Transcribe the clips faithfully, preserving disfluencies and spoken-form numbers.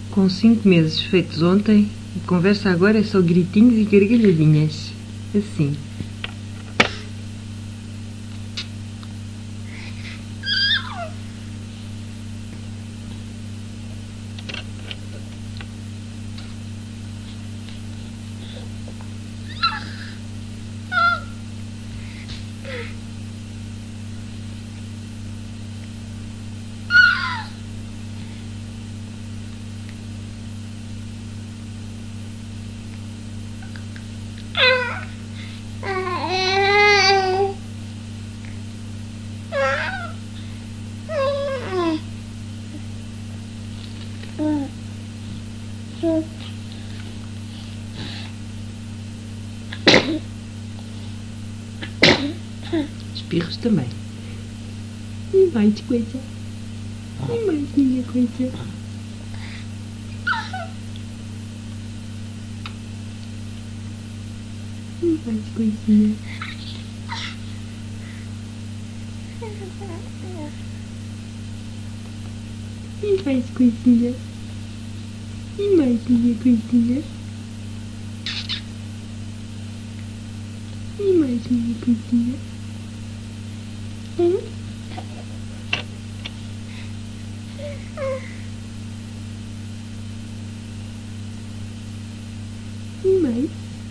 Com cinco meses feitos ontem, a conversa agora é só gritinhos e gargalhadinhas. Assim. Espirros também. E mais coisa. E mais minha coisa. E mais coisinha. E mais coisinha. E mais minha coisinha. E mais minha coisinha. Hum? E mais?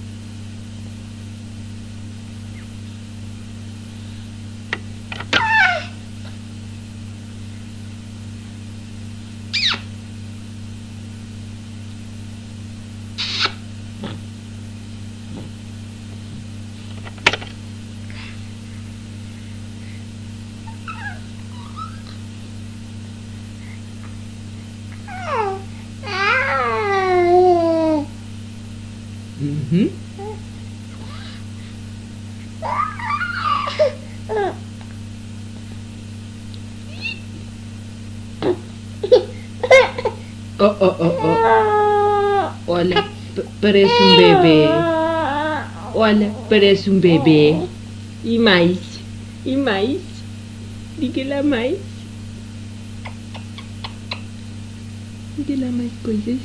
Uhum. Oh, oh, oh, oh. Olha, parece um bebê. Olha, parece um bebê. E mais? E mais? Diga lá mais. Diga lá mais coisas.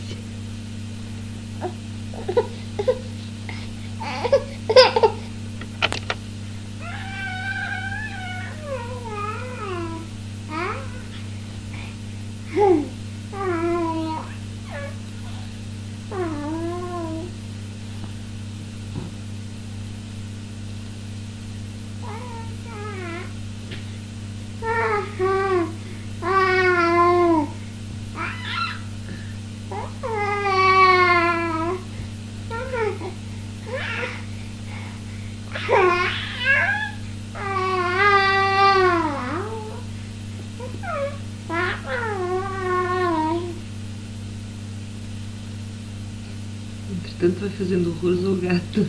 Entretanto vai fazendo horrores ao gato.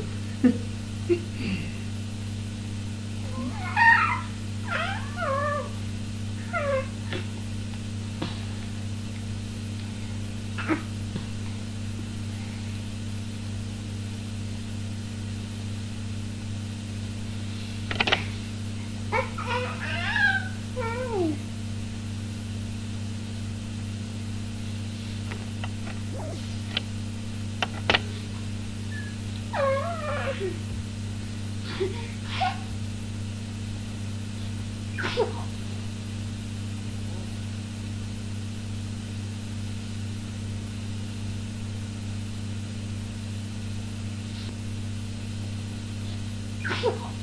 Oh.